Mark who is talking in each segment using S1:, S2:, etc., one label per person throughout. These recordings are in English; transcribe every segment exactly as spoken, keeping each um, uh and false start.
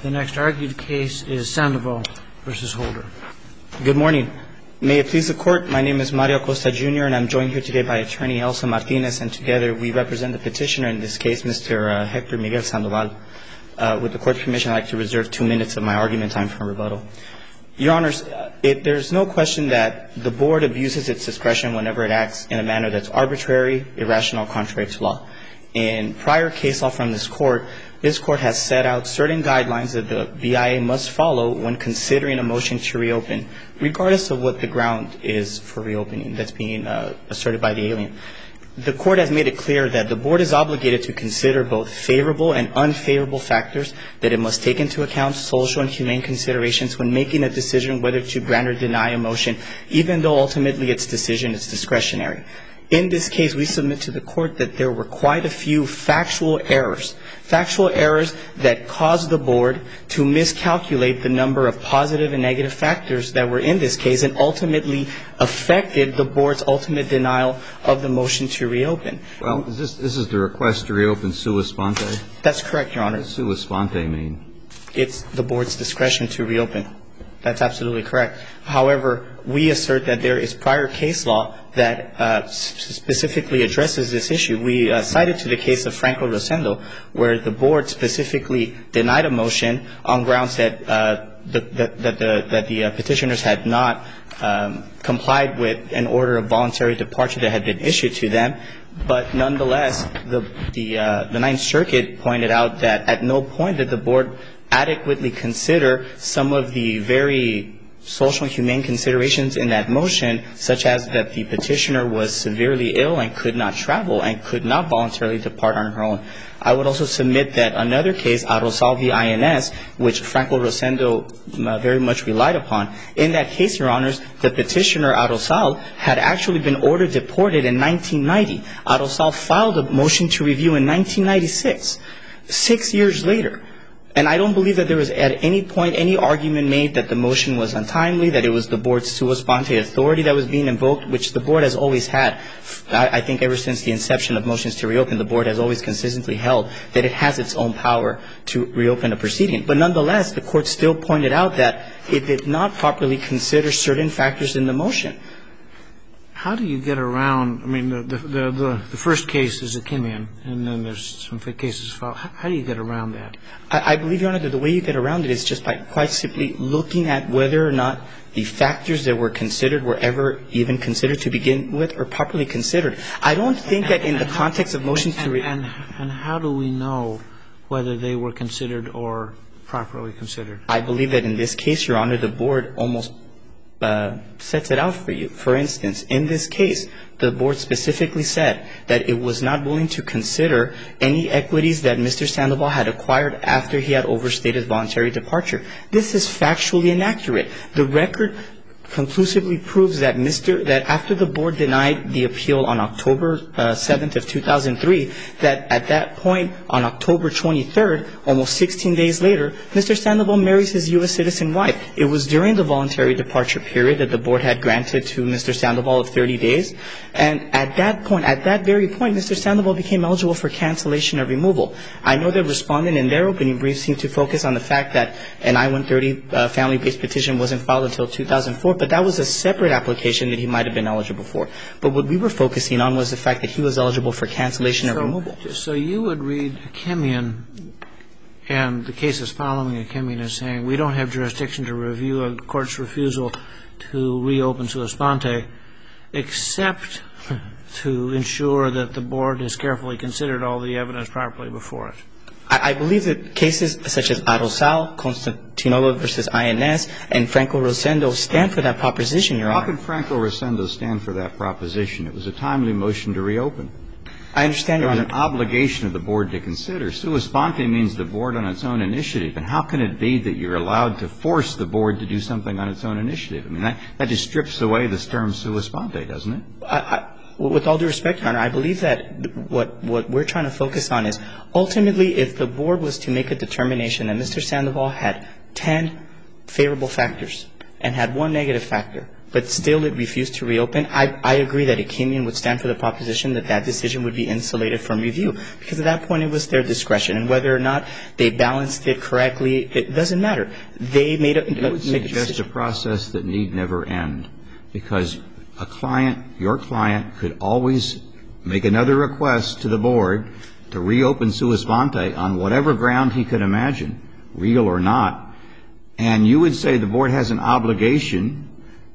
S1: The next argued case is Sandoval v. Holder.
S2: Good morning. May it please the Court, my name is Mario Acosta, Junior, and I'm joined here today by Attorney Elsa Martinez, and together we represent the petitioner in this case, Mister Uh, Hector Miguel Sandoval. Uh, with the Court's permission, I'd like to reserve two minutes of my argument time for rebuttal. Your Honors, it, there's no question that the Board abuses its discretion whenever it acts in a manner that's arbitrary, irrational, contrary to law. In prior case law from this Court, this Court has set out certain guidelines that the B I A must follow when considering a motion to reopen, regardless of what the ground is for reopening that's being uh, asserted by the alien. The Court has made it clear that the Board is obligated to consider both favorable and unfavorable factors, that it must take into account social and humane considerations when making a decision whether to grant or deny a motion, even though ultimately its decision is discretionary. In this case, we submit to the Court that there were quite a few factual errors, factual errors that caused the Board to miscalculate the number of positive and negative factors that were in this case and ultimately affected the Board's ultimate denial of the motion to reopen.
S3: Well, is this, this is the request to reopen sua sponte?
S2: That's correct, Your Honor.
S3: What does sua sponte mean? It's
S2: the Board's discretion to reopen. That's absolutely correct. However, we assert that there is prior case law that uh, specifically addresses this issue. We uh, cited to the case of Franco Rosendo, where the Board specifically denied a motion on grounds that uh, the, that, that the, that the uh, petitioners had not um, complied with an order of voluntary departure that had been issued to them. But nonetheless, the the, uh, the Ninth Circuit pointed out that at no point did the Board adequately consider some of the very social and humane considerations in that motion, such as that the petitioner was severely ill and could not travel and could not voluntarily depart on her own. I would also submit that another case, Arrozal v. I N S, which Franco Rosendo uh, very much relied upon, in that case, Your Honors, the petitioner, Arrozal, had actually been ordered deported in nineteen ninety. Arrozal filed a motion to review in nineteen ninety-six, six years later. And I don't believe that there was at any point any argument made that the motion was untimely, that it was the Board's sua sponte authority that was being invoked, which the Board has always had. I, I think ever since the inception of motions to reopen, the Board has always consistently held that it has its own power to reopen a proceeding. But nonetheless, the Court still pointed out that it did not properly consider certain factors in the motion.
S1: How do you get around, I mean, the the, the, the first case is Akimian, and then there's some cases filed. How, how do you get around that?
S2: I, I believe, Your Honor, that the way you get around it is just by quite simply looking at whether or not the factors that were considered were ever even considered to begin with or properly considered. I don't think and, that in the context of motions to reopen.
S1: And, and how do we know whether they were considered or properly considered?
S2: I believe that in this case, Your Honor, the Board almost Uh, sets it out for you. For instance, in this case, the Board specifically said that it was not willing to consider any equities that Mister Sandoval had acquired after he had overstayed his voluntary departure. This is factually inaccurate. The record conclusively proves that Mister that after the Board denied the appeal on October uh, seventh of two thousand three, that at that point on October twenty-third, almost sixteen days later, Mister Sandoval marries his U S citizen wife. It was during the voluntary departure period that the Board had granted to Mister Sandoval of thirty days. And at that point, at that very point, Mister Sandoval became eligible for cancellation of removal. I know the respondent in their opening brief seemed to focus on the fact that an I one thirty uh, family-based petition wasn't filed until two thousand four, but that was a separate application that he might have been eligible for. But what we were focusing on was the fact that he was eligible for cancellation of
S1: so,
S2: removal.
S1: So you would read Akimian and the cases following Akimian as saying we don't have jurisdiction to review a court's refusal to reopen sua sponte except to ensure that the Board has carefully considered all the evidence properly before it.
S2: I believe that cases such as Arrozal, Constantinova versus I N S, and Franco Rosendo stand for that proposition, Your Honor.
S3: How can Franco Rosendo stand for that proposition? It was a timely motion to reopen.
S2: I understand, Your Honor.
S3: It was an obligation of the Board to consider. Sua sponte means the Board on its own initiative. And how can it be that you're allowed to force the Board to do something on its own initiative? I mean, that, that just strips away this term sua sponte, doesn't it?
S2: I, I, With all due respect, Your Honor, I believe that what, what we're trying to focus on is ultimately if the Board was to make a determination that Mister Sandoval had ten favorable factors and had one negative factor, but still it refused to reopen, I, I agree that Akimian would stand for the proposition that that decision would be insulated from review, because at that point it was their discretion, and whether or not they balanced it correctly, it doesn't matter. They made a,
S3: you would
S2: made a
S3: suggest
S2: decision.
S3: a process that need never end, because a client, your client, could always make another request to the board to reopen sua sponte on whatever ground he could imagine, real or not, and you would say the board has an obligation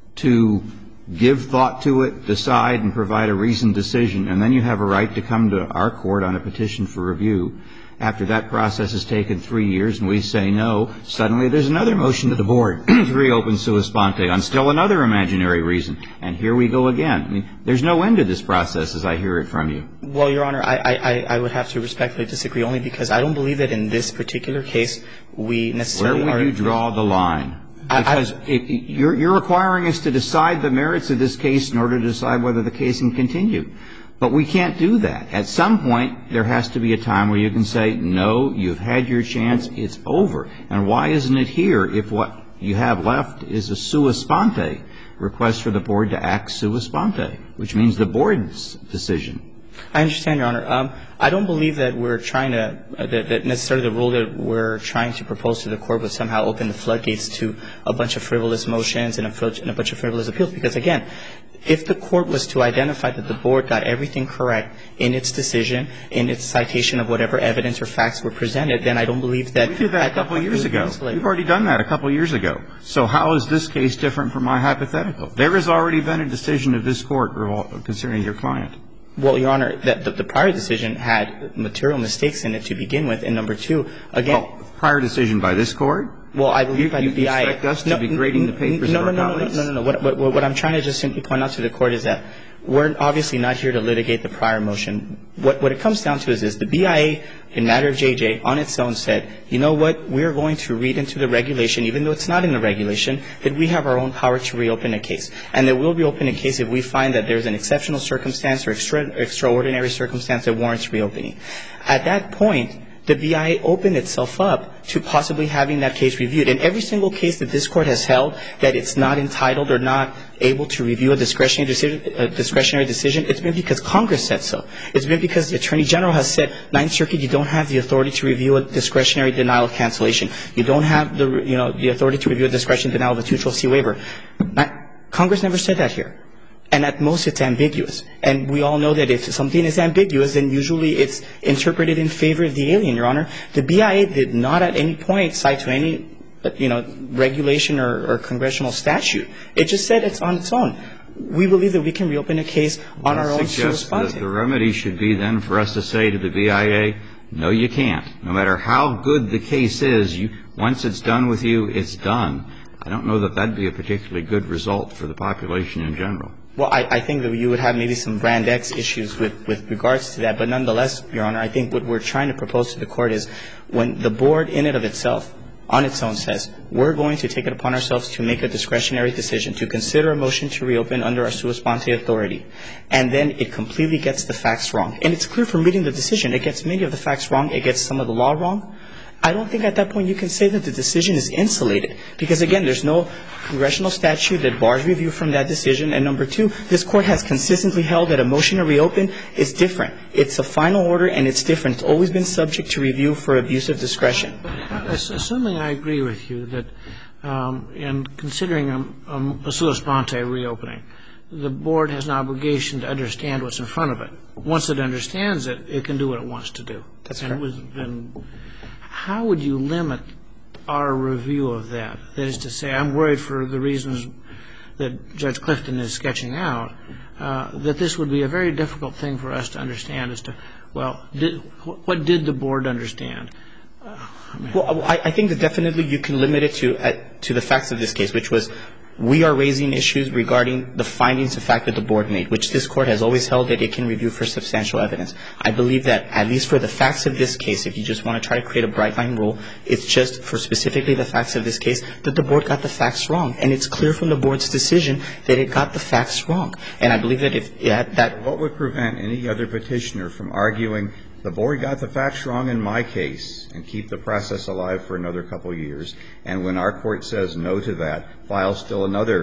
S3: to give thought to it, decide, and provide a reasoned decision, and then you have a right to come to our court on a petition for review. After that process has taken three years and we say no, suddenly there's another motion to the board to reopen sua sponte on still another imaginary reason. And here we go again. I mean, there's no end to this process as I hear it from you.
S2: Well, Your Honor, I, I, I would have to respectfully disagree, only because I don't believe that in this particular case we necessarily are.
S3: Where would you draw the line? Because
S2: I, I,
S3: it, you're, you're requiring us to decide the merits of this case in order to decide whether the case can continue. But we can't do that. At some point, there has to be a time where you can say, no, you've had your chance, it's over. And why isn't it here if what you have left is a sua sponte request for the board to act sua sponte, which means the board's decision?
S2: I understand, Your Honor. Um, I don't believe that we're trying to, uh, that, that necessarily the rule that we're trying to propose to the court would somehow open the floodgates to a bunch of frivolous motions and a, and a bunch of frivolous appeals. Because, again, if the court was to identify that the board got everything correct in its decision, in its citation of whatever evidence or facts were presented, then I don't believe that.
S3: We did that a couple of years ago. We've already done that a couple of years ago. So how is this case different from my hypothetical? There has already been a decision of this court concerning your client.
S2: Well, Your Honor, that the, the prior decision had material mistakes in it to begin with. And number two, again.
S3: Oh, prior decision by this court?
S2: Well, I believe by the B I A.
S3: You expect us to be grading the papers
S2: no,
S3: of our
S2: no, no,
S3: colleagues?
S2: No, no, no, no. What, what, what I'm trying to just simply point out to the court is that we're obviously not here to litigate the prior motion. What, what it comes down to is this. The B I A, in matter of J J, on its own said, you know what, we're going to read into the regulation, even though it's not in the regulation, that we have our own power to reopen a case. And that we'll reopen a case if we find that there's an exceptional circumstance or extra, extraordinary circumstance that warrants reopening. At that point, the B I A opened itself up to possibly having that case reviewed. In every single case that this court has held that it's not entitled or not able to review a discretionary decision, a discretionary decision, it's been because Congress said so. It's been because the Attorney General has said, Ninth Circuit, you don't have the authority to review a discretionary denial of cancellation. You don't have the, you know, the authority to review a discretionary denial of a two twelve C waiver. Congress never said that here. And at most, it's ambiguous. And we all know that if something is ambiguous, then usually it's interpreted in favor of the alien, Your Honor. The B I A did not at any point cite to any, you know, regulation or, or congressional statute. It just said it's on its own. We believe that we can reopen a case on
S3: well,
S2: our own.
S3: I suggest that the remedy should be then for us to say to the B I A, no, you can't. No matter how good the case is, you, once it's done with you, it's done. I don't know that that would be a particularly good result for the population in general.
S2: Well, I, I think that you would have maybe some Brand X issues with, with regards to that. But nonetheless, Your Honor, I think what we're trying to propose to the court is when the board in and of itself, on its own, says we're going to take it upon ourselves to make a discretionary decision, to consider a motion to reopen under our sua sponte authority, and then it completely gets the facts wrong. And it's clear from reading the decision, it gets many of the facts wrong, it gets some of the law wrong. I don't think at that point you can say that the decision is insulated. Because, again, there's no congressional statute that bars review from that decision. And number two, this Court has consistently held that a motion to reopen is different. It's a final order and it's different. It's always been subject to review for abuse of discretion.
S1: Assuming I agree with you that um, in considering a, a sua sponte reopening, the board has an obligation to understand what's in front of it. Once it understands it, it can do what it wants to do.
S2: That's
S1: and
S2: correct.
S1: Was, and how would you limit our review of that? That is to say, I'm worried for the reasons that Judge Clifton is sketching out, uh, that this would be a very difficult thing for us to understand as to, well, did, what did the board understand? Uh, I mean,
S2: well, I, I think that definitely you can limit it to uh, to the facts of this case, which was we are raising issues regarding the findings of fact that the board made, which this Court has always held that it can review for substantial evidence. I believe that at least for the facts of this case, if you just want to try to create a bright line rule, it's just for specifically the facts of this case that the board got the facts wrong. And it's clear from the board's decision that it got the facts wrong. And I believe that if yeah, that.
S3: What would prevent any other petitioner from arguing the board got the facts wrong in my case and keep the process alive for another couple of years, and when our court says no to that, file still another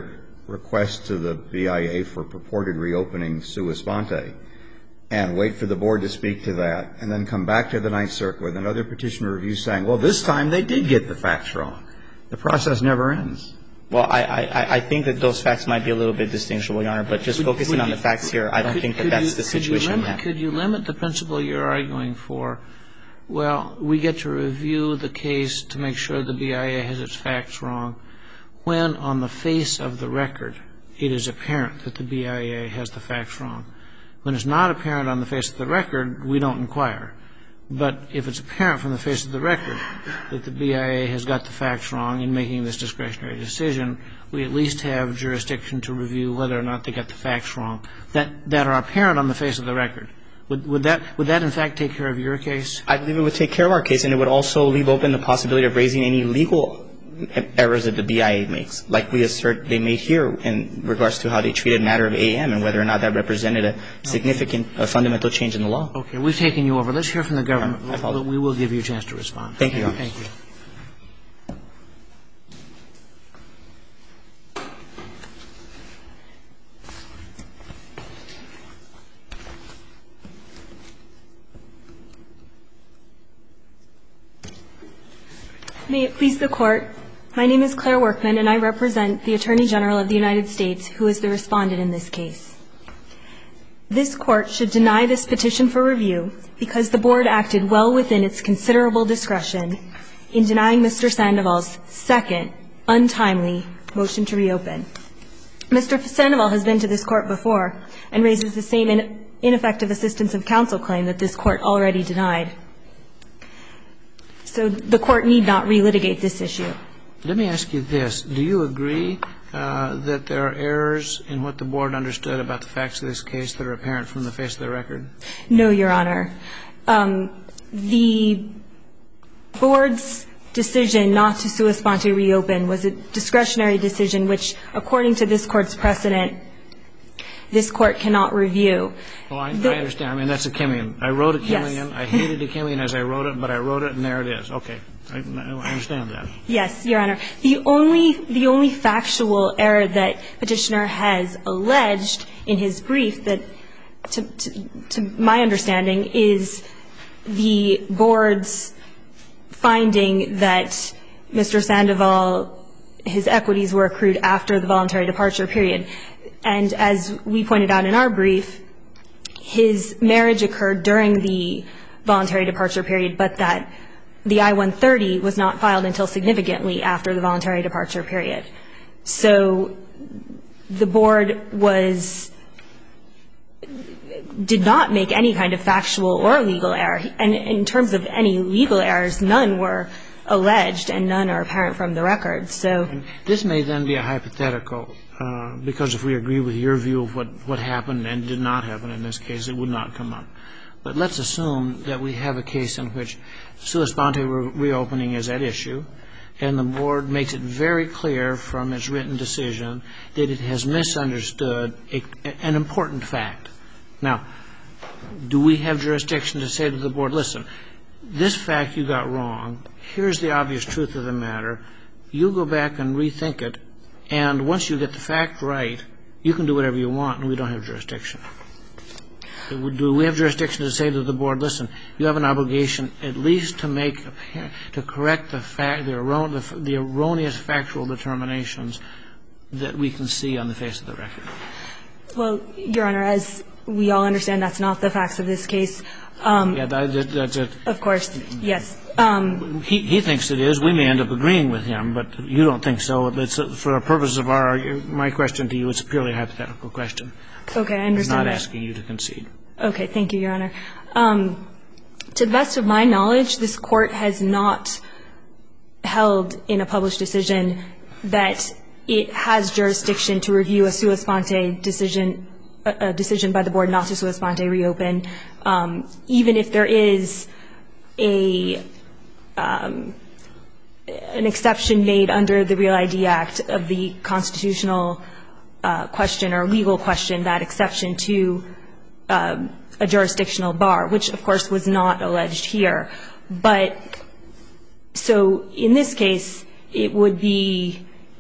S4: request to the B I A for purported reopening sua sponte and wait for the board to speak to that and then come back to the Ninth Circuit with another petition review saying, well, this time they did get the facts wrong. The process never ends.
S2: Well, I, I, I think that those facts might be a little bit distinguishable, Your Honor, but just
S1: Would,
S2: focusing
S1: would
S2: on
S1: you,
S2: the facts here, I don't
S1: could,
S2: think that
S1: could
S2: that's
S1: you,
S2: the situation.
S1: Could you, limit, could you limit the principle you're arguing for? Well, we get to review the case to make sure the B I A has its facts wrong when on the face of the record it is apparent that the B I A has the facts wrong. When it's not apparent on the face of the record, we don't inquire. But if it's apparent from the face of the record that the B I A has got the facts wrong in making this discretionary decision, we at least have jurisdiction to review whether or not they got the facts wrong that, that are apparent on the face of the record. Would, would that, would that in fact take care of your case?
S2: I believe it would take care of our case, and it would also leave open the possibility of raising any legal errors that the B I A makes, like we assert they made here in regards to how they treated matter of A M and whether or not that represented a significant, a fundamental change in the law.
S1: Okay. We've taken you over. Let's hear from the government.
S2: I apologize.
S1: We will give you a chance to respond.
S2: Thank you, Your Honor.
S1: Thank you.
S5: May it please the Court. My name is Claire Workman, and I represent the Attorney General of the United States, who is the respondent in this case. This Court should deny this petition for review because the Board acted well within its considerable discretion in denying Mister Sandoval's second, untimely motion to reopen. Mister Sandoval has been to this Court before and raises the same in ineffective assistance of counsel claim that this Court already denied. So the Court need not relitigate this issue.
S1: Let me ask you this. Do you agree uh, that there are errors in what the Board understood about the facts of this case that are apparent from the face of the record?
S5: No, Your Honor. Um, the Board's decision not to sua sponte reopen was a discretionary decision which, according to this Court's precedent, this Court cannot review.
S1: Well, I, the, I understand. I mean, that's a Kimian. I wrote a Kimian.
S5: Yes.
S1: I hated a Kimian as I wrote it, but I wrote it, and there it is. Okay. I, I understand that.
S5: Yes, Your Honor. The only, the only factual error that Petitioner has alleged in his brief that, to, to, to my understanding, is the Board's finding that Mister Sandoval, his equities were accrued after the voluntary departure period. And as we pointed out in our brief, his marriage occurred during the voluntary departure period, but that the I one thirty was not filed until significantly after the voluntary departure period. So the Board was did not make any kind of factual or legal error. And in terms of any legal errors, none were alleged and none are apparent from the record. So
S1: this may then be a hypothetical, uh, because if we agree with your view of what, what happened and did not happen in this case, it would not come up. But let's assume that we have a case in which sua sponte re- reopening is at issue, and the Board makes it very clear from its written decision that it has misunderstood a, an important fact. Now, do we have jurisdiction to say to the Board, listen, this fact you got wrong, here's the obvious truth of the matter, you go back and rethink it, and once you get the fact right, you can do whatever you want, and we don't have jurisdiction. Do we have jurisdiction to say to the Board, listen, you have an obligation at least to make, to correct the fact, the, erron- the, the erroneous factual determinations that we can see on the face of the record?
S5: Well, Your Honor, as we all understand, that's not the facts of this case. Um,
S1: yeah, that, that's it.
S5: Of course, yes. Um,
S1: he, he thinks it is. We may end up agreeing with him, but you don't think so. It's, for the purpose of our, my question to you, it's a purely hypothetical question.
S5: Okay, I understand
S1: I'm not
S5: that.
S1: asking you to concede.
S5: Okay, thank you, Your Honor. Um, to the best of my knowledge, this Court has not held in a published decision that it has jurisdiction to review a sua sponte decision, a, a decision by the Board not to sua sponte reopen, um, even if there is a um, an exception made under the Real I D Act of the constitutional uh, question or legal question, that exception to um, a jurisdictional bar, which, of course, was not alleged here. But so in this case, it would be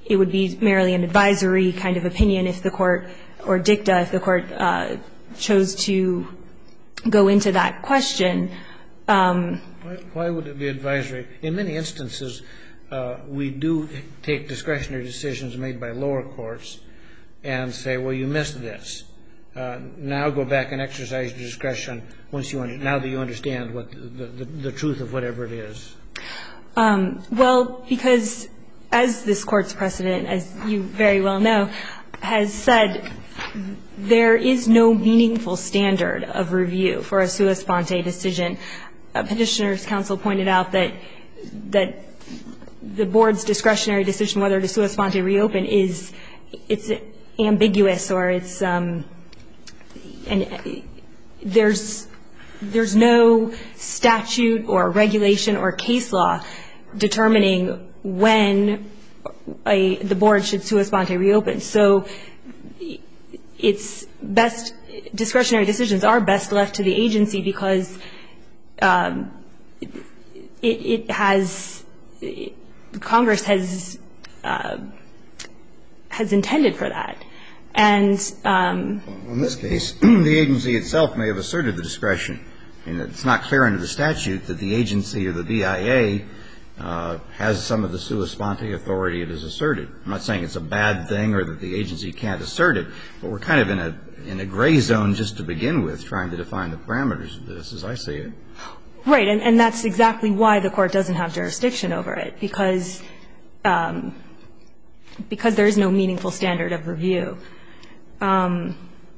S5: it would be merely an advisory kind of opinion if the court, or dicta if the court uh, chose to go into that question. Um,
S1: why, why would it be advisory? In many instances, uh, we do take discretionary decisions made by lower courts and say, well, you missed this. Uh, now go back and exercise your discretion once you under, now that you understand what the, the, the truth of whatever it is.
S5: Um, well, because as this Court's precedent, as you very well know, has said, there is no meaningful standard of review for a sua sponte decision. Uh, Petitioner's counsel pointed out that that the board's discretionary decision whether to sua sponte reopen is it's ambiguous, or it's um, and there's there's no statute or regulation or case law determining when a the board should sua sponte reopen. So it's best discretionary decisions are best left to the agency because um, it, it has it, Congress has uh, has intended for that. And um,
S4: in this case, the agency itself may have asserted the discretion. And it's not clear under the statute that the agency or the B I A uh, has some of the sua sponte authority it has asserted. I'm not saying it's a bad thing or that the agency can't assert it, but we're kind of in a in a gray zone just to begin with, trying to define the parameters of this, as I see it.
S5: Right, and, and that's exactly why the Court doesn't have jurisdiction over it, because um, because there is no meaningful standard of review. Um,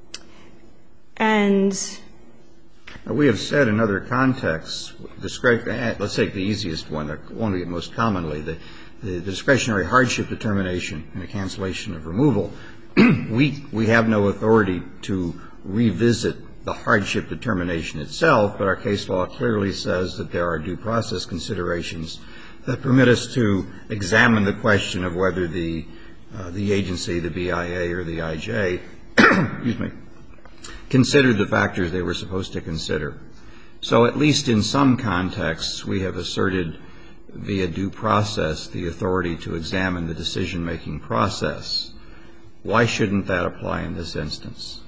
S5: and
S4: we have said in other contexts, let's take the easiest one, the one we get most commonly, the, the discretionary hardship determination and the cancellation of removal. we we have no authority to revisit the hardship determination itself, but our case law clearly says that there are due process considerations that permit us to examine the question of whether the uh, the agency, the B I A or the I J, excuse me, considered the factors they were supposed to consider. So at least in some contexts, we have asserted via due process the authority to examine the decision-making process. Why shouldn't that apply in this instance?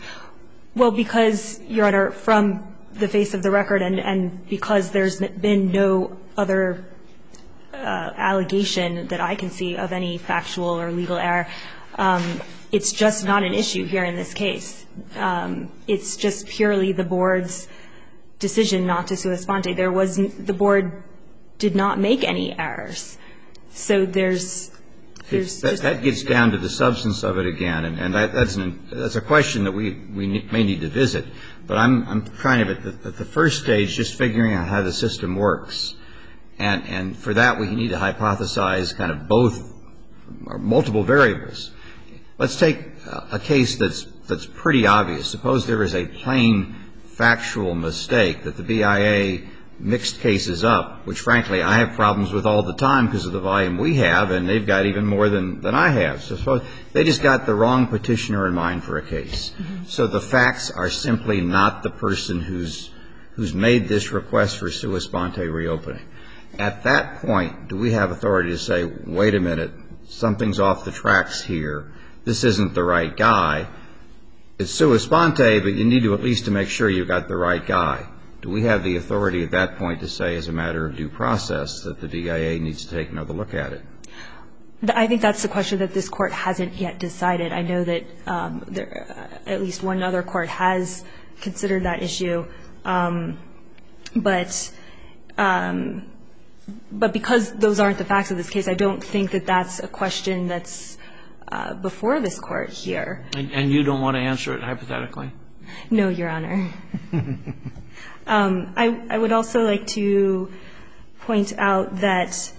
S5: Well, because, Your Honor, from the face of the record and, and because there's been no other uh, allegation that I can see of any factual or legal error, um, it's just not an issue here in this case. Um, it's just purely the board's decision not to sua sponte. There was the board did not make any errors. So there's there's
S4: that, that gets down to the substance of it again, and, and that, that's an that's a question that we we need, may need to visit. But I'm I'm kind of at the, at the first stage just figuring out how the system works, and and for that we need to hypothesize kind of both or multiple variables. Let's take a case that's that's pretty obvious. Suppose there is a plain factual mistake that the B I A mixed cases up, which frankly I have problems with all the time because of the volume we have, and they've got even more than, than I have. So suppose they just got the wrong petitioner in mind for a case. Mm-hmm. So the facts are simply not the person who's who's made this request for sua sponte reopening. At that point, do we have authority to say, wait a minute, something's off the tracks here. This isn't the right guy. It's sua sponte, but you need to at least to make sure you've got the right guy. Do we have the authority at that point to say, as a matter of due process, that the B I A needs to take another look at it?
S5: I think that's the question that this Court hasn't yet decided. I know that um, there, uh, at least one other court has considered that issue. Um, but um, but because those aren't the facts of this case, I don't think that that's a question that's uh, before this Court here.
S1: And, and you don't want to answer it hypothetically?
S5: No, Your Honor. um, I, I would also like to point out that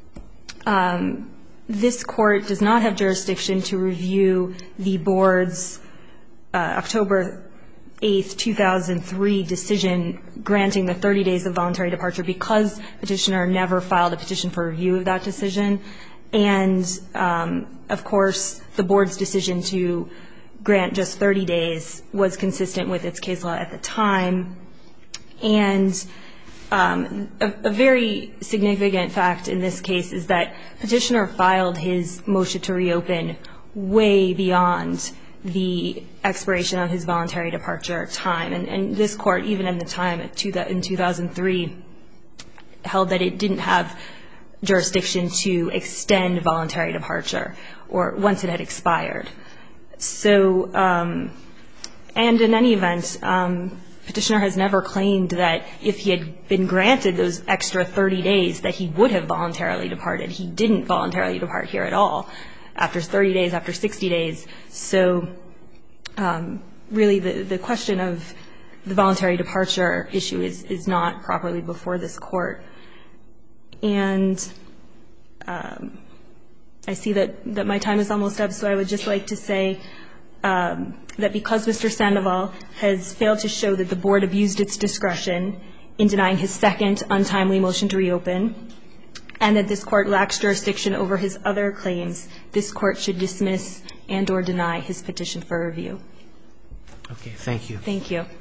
S5: um, this Court does not have jurisdiction to review the Board's uh, October eighth, two thousand three decision granting the thirty days of voluntary departure because Petitioner never filed a petition for review of that decision. And, um, of course, the Board's decision to grant just thirty days was consistent with its case law at the time. And um, a, a very significant fact in this case is that Petitioner filed his motion to reopen way beyond the expiration of his voluntary departure time. And, and this Court, even in the time at two, in two thousand three, held that it didn't have jurisdiction to extend voluntary departure or once it had expired. So, um, and in any event, um, Petitioner has never claimed that if he had been granted those extra thirty days that he would have voluntarily departed. He didn't voluntarily depart here at all after thirty days, after sixty days. So um, really the, the question of the voluntary departure issue is, is not properly before this Court. And um, I see that, that my time is almost up, so I would just like to say um, that because Mister Sandoval has failed to show that the Board abused its discretion in denying his second untimely motion to reopen, and that this Court lacks jurisdiction over his other claims, this Court should dismiss and or deny his petition for review.
S1: Okay, thank you.
S5: Thank you.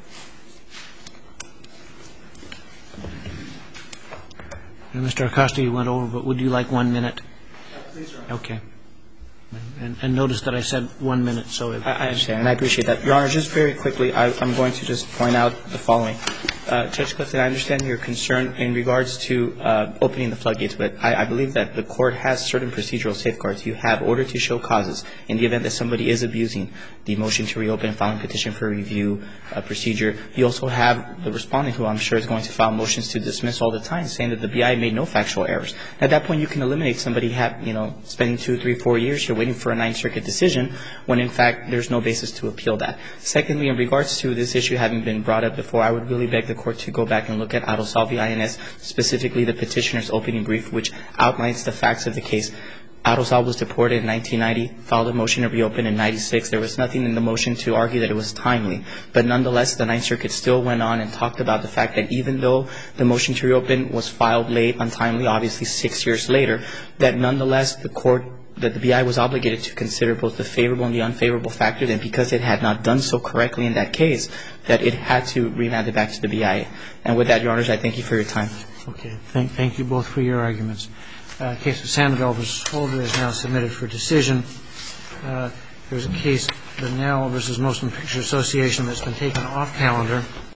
S1: And Mister Acosta, you went over, but would you like one minute?
S2: Please, Your Honor.
S1: Okay. And, and notice that I said one minute, so if
S2: I, I understand, and I appreciate that. Your Honor, just very quickly, I, I'm going to just point out the following. Uh, Judge Clifton, I understand your concern in regards to uh, opening the floodgates, but I, I believe that the Court has certain procedural safeguards. You have order to show causes in the event that somebody is abusing the motion to reopen, filing petition for review uh, procedure. You also have the respondent, who I'm sure is going to file motions to dismiss all the time, saying that the B I made no factual errors. At that point, you can eliminate somebody, have, you know, spending two, three, four years here waiting for a Ninth Circuit decision when, in fact, there's no basis to appeal that. Secondly, in regards to this issue having been brought up before, I would really beg the Court to go back and look at Adosal v. I N S, specifically the petitioner's opening brief, which outlines the facts of the case. Adosal was deported in nineteen ninety, filed a motion to reopen in ninety-six. There was nothing in the motion to argue that it was timely. But nonetheless, the Ninth Circuit still went on and talked about the fact that even though the motion to reopen was filed late, untimely, obviously six years later, that nonetheless the Court, that the B I was obligated to consider both the favorable and the unfavorable factors, and because it had not done so correctly in that case, that it had to remand it back to the B I A. And with that, Your Honors, I thank you for your time.
S1: Okay. Thank, thank you both for your arguments. Uh, case of Sandoval v. Holder is now submitted for decision. Uh, there's a case, Bunnell v. Motion Picture Association, that's been taken off calendar.